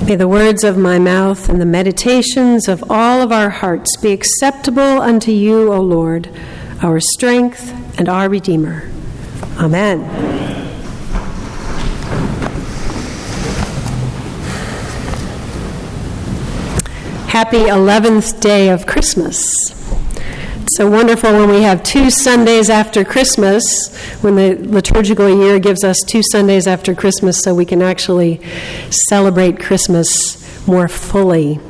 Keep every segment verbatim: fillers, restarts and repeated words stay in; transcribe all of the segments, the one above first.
May the words of my mouth and the meditations of all of our hearts be acceptable unto you, O Lord, our strength and our Redeemer. Amen. Happy eleventh day of Christmas. It's so wonderful when we have two Sundays after Christmas, when the liturgical year gives us two Sundays after Christmas so we can actually celebrate Christmas more fully.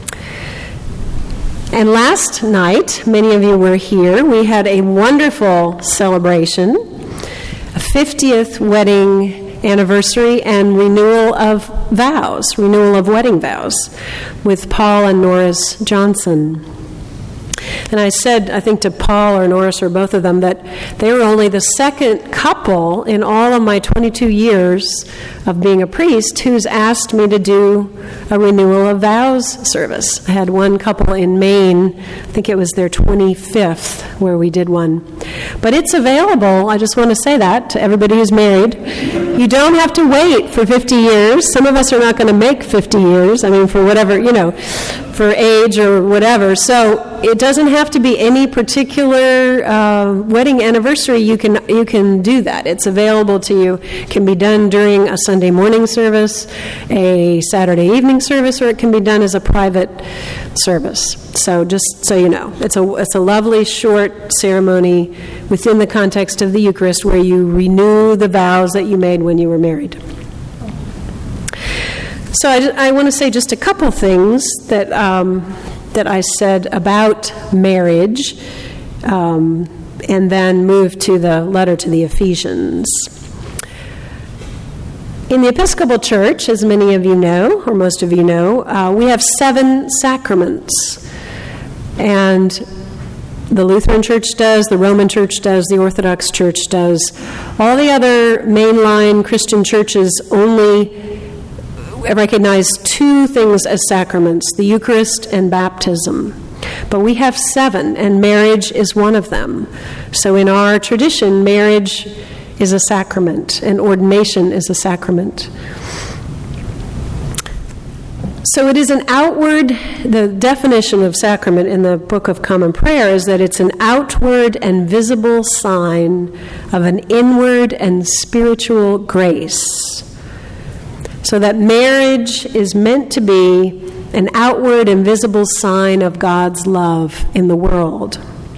And last night, many of you were here, we had a wonderful celebration, a fiftieth wedding anniversary and renewal of vows, renewal of wedding vows, with Paul and Norris Johnson. And I said, I think to Paul or Norris or both of them, that they were only the second couple in all of my twenty-two years of being a priest who's asked me to do a renewal of vows service. I had one couple in Maine, I think it was their twenty-fifth, where we did one. But it's available, I just want to say that to everybody who's married. You don't have to wait for fifty years. Some of us are not going to make fifty years, I mean, for whatever, you know, for age or whatever. So it doesn't have to be any particular uh, wedding anniversary. You can you can do that. It's available to you. It can be done during a Sunday morning service, a Saturday evening service, or it can be done as a private service. So just so you know, it's a it's a lovely short ceremony within the context of the Eucharist where you renew the vows that you made when you were married. So I, I want to say just a couple things that um, that I said about marriage, um, and then move to the letter to the Ephesians. In the Episcopal Church, as many of you know, or most of you know, uh, we have seven sacraments. And the Lutheran Church does, the Roman Church does, the Orthodox Church does. All the other mainline Christian churches only recognize two things as sacraments, the Eucharist and baptism. But we have seven, and marriage is one of them. So in our tradition, marriage is a sacrament, and ordination is a sacrament. So it is an outward, the definition of sacrament in the Book of Common Prayer is that it's an outward and visible sign of an inward and spiritual grace. So that marriage is meant to be an outward and visible sign of God's love in the world.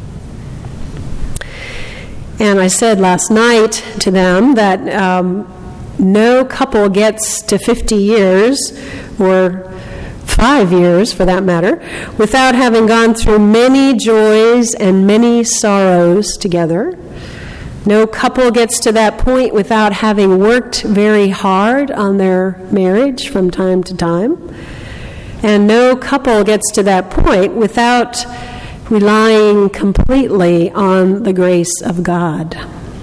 And I said last night to them that um, no couple gets to fifty years, or five years for that matter, without having gone through many joys and many sorrows together. No couple gets to that point without having worked very hard on their marriage from time to time. And no couple gets to that point without relying completely on the grace of God.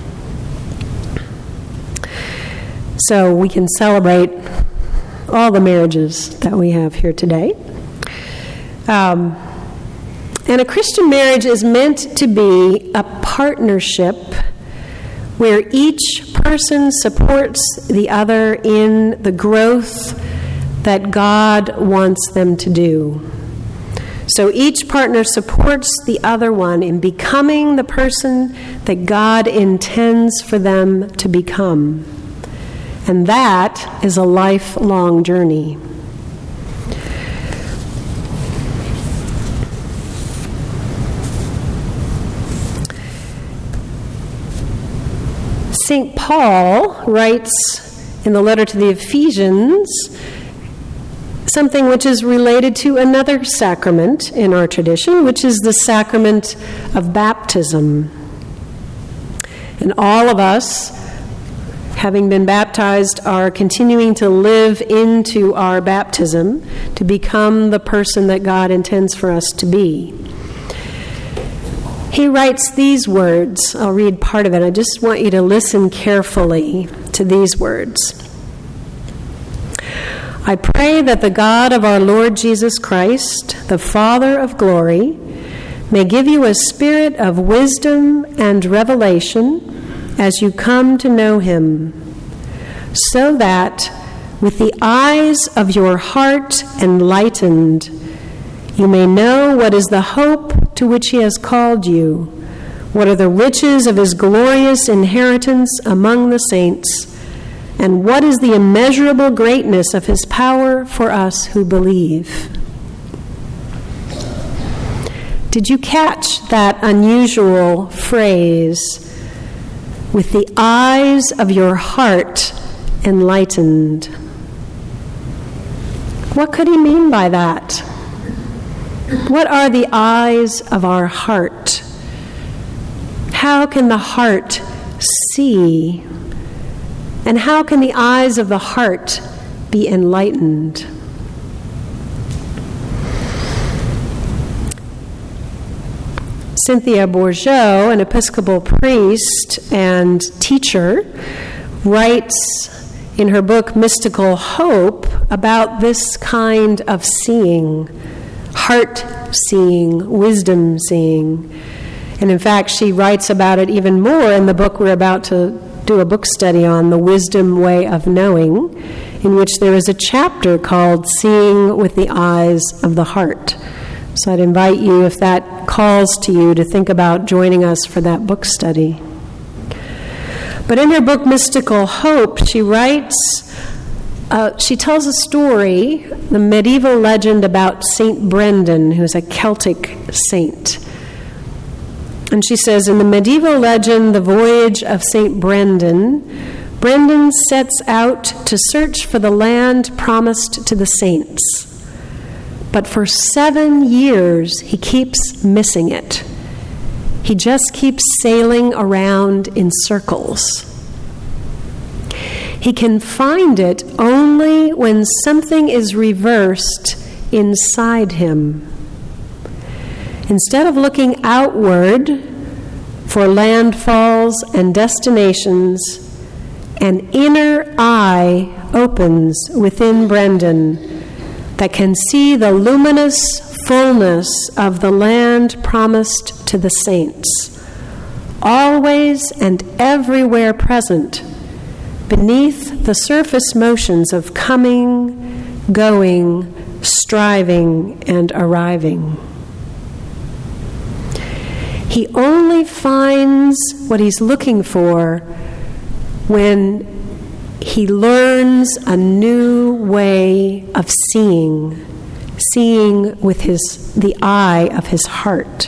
So we can celebrate all the marriages that we have here today. Um, and a Christian marriage is meant to be a partnership where each person supports the other in the growth that God wants them to do. So each partner supports the other one in becoming the person that God intends for them to become. And that is a lifelong journey. Saint Paul writes in the letter to the Ephesians something which is related to another sacrament in our tradition, which is the sacrament of baptism. And all of us, having been baptized, are continuing to live into our baptism to become the person that God intends for us to be. He writes these words. I'll read part of it. I just want you to listen carefully to these words. I pray that the God of our Lord Jesus Christ, the Father of glory, may give you a spirit of wisdom and revelation as you come to know him, so that with the eyes of your heart enlightened, you may know what is the hope to which he has called you, what are the riches of his glorious inheritance among the saints, and what is the immeasurable greatness of his power for us who believe. Did you catch that unusual phrase, with the eyes of your heart enlightened? What could he mean by that? What are the eyes of our heart? How can the heart see? And how can the eyes of the heart be enlightened? Cynthia Bourgeault, an Episcopal priest and teacher, writes in her book Mystical Hope about this kind of seeing, heart seeing, wisdom seeing. And in fact, she writes about it even more in the book we're about to do a book study on, The Wisdom Way of Knowing, in which there is a chapter called Seeing with the Eyes of the Heart. So I'd invite you, if that calls to you, to think about joining us for that book study. But in her book, Mystical Hope, she writes, uh, she tells a story, the medieval legend about Saint Brendan, who's a Celtic saint. And she says, in the medieval legend, The Voyage of Saint Brendan, Brendan sets out to search for the land promised to the saints. But for seven years, he keeps missing it. He just keeps sailing around in circles. He can find it only when something is reversed inside him. Instead of looking outward for landfalls and destinations, an inner eye opens within Brendan that can see the luminous fullness of the land promised to the saints, always and everywhere present, beneath the surface motions of coming, going, striving, and arriving. He only finds what he's looking for when he learns a new way of seeing, seeing with his the eye of his heart.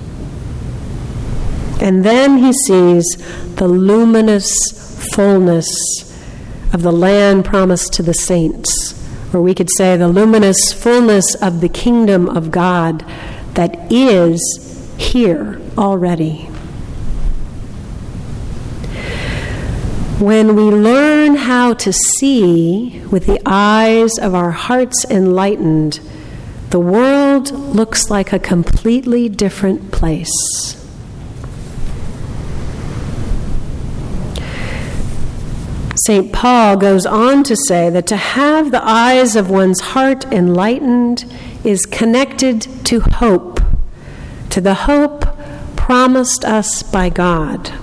And then he sees the luminous fullness of the land promised to the saints, or we could say the luminous fullness of the kingdom of God that is here already. When we learn how to see with the eyes of our hearts enlightened, the world looks like a completely different place. Saint Paul goes on to say that to have the eyes of one's heart enlightened is connected to hope, to the hope promised us by God.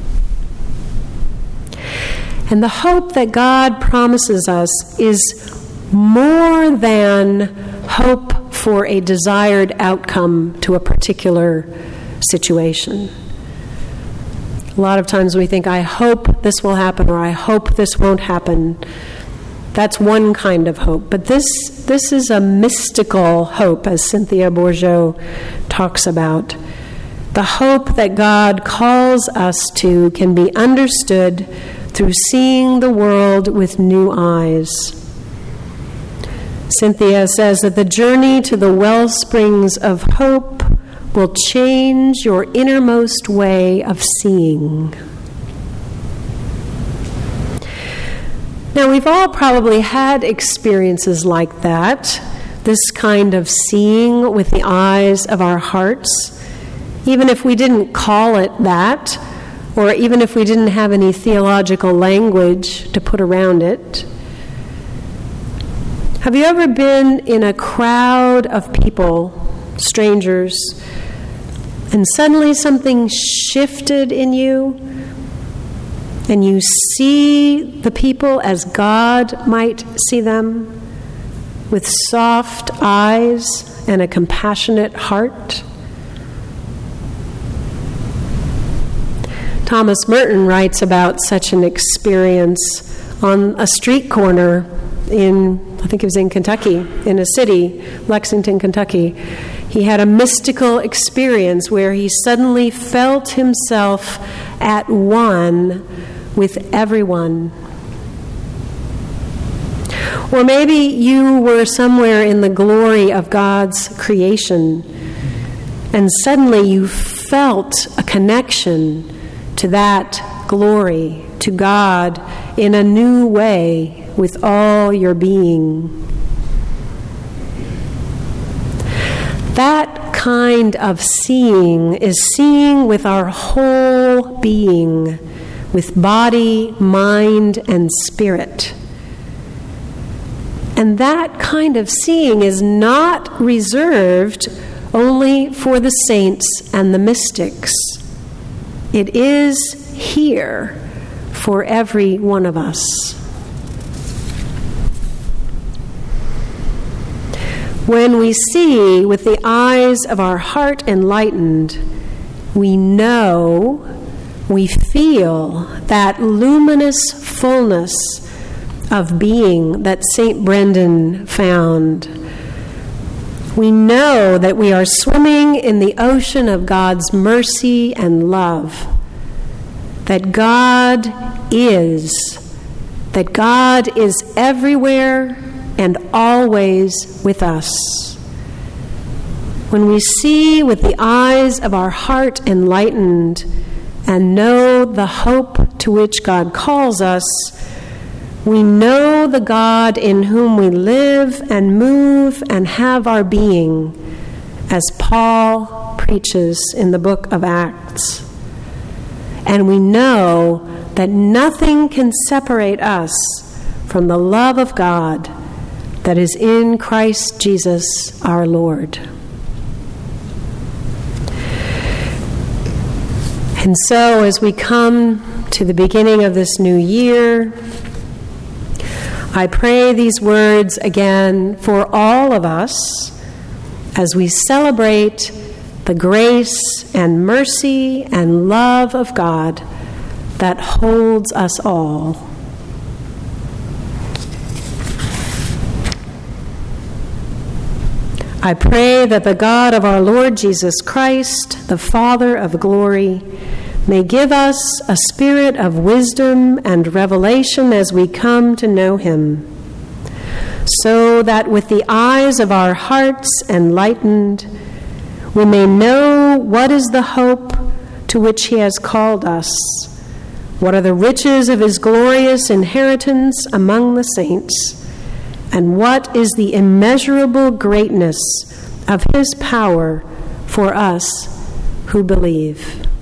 And the hope that God promises us is more than hope for a desired outcome to a particular situation. A lot of times we think, I hope this will happen, or I hope this won't happen. That's one kind of hope. But this this is a mystical hope, as Cynthia Bourgeault talks about. The hope that God calls us to can be understood through seeing the world with new eyes. Cynthia says that the journey to the well springs of hope will change your innermost way of seeing. Now, we've all probably had experiences like that, this kind of seeing with the eyes of our hearts, even if we didn't call it that, or even if we didn't have any theological language to put around it. Have you ever been in a crowd of people, strangers, and suddenly something shifted in you? and you see the people as God might see them, with soft eyes and a compassionate heart? Thomas Merton writes about such an experience on a street corner in, I think it was in Kentucky, in a city, Lexington, Kentucky. He had a mystical experience where he suddenly felt himself at one with everyone. Or maybe you were somewhere in the glory of God's creation, and suddenly you felt a connection to that glory, to God, in a new way with all your being. That kind of seeing is seeing with our whole being, with body, mind, and spirit. And that kind of seeing is not reserved only for the saints and the mystics. It is here for every one of us. When we see with the eyes of our heart enlightened, we know, we feel that luminous fullness of being that Saint Brendan found. We know that we are swimming in the ocean of God's mercy and love, that God is, that God is everywhere and always with us. When we see with the eyes of our heart enlightened and know the hope to which God calls us, we know the God in whom we live and move and have our being, as Paul preaches in the book of Acts. And we know that nothing can separate us from the love of God that is in Christ Jesus our Lord. And so as we come to the beginning of this new year, I pray these words again for all of us as we celebrate the grace and mercy and love of God that holds us all. I pray that the God of our Lord Jesus Christ, the Father of glory, may give us a spirit of wisdom and revelation as we come to know him, so that with the eyes of our hearts enlightened, we may know what is the hope to which he has called us, what are the riches of his glorious inheritance among the saints, and what is the immeasurable greatness of his power for us who believe.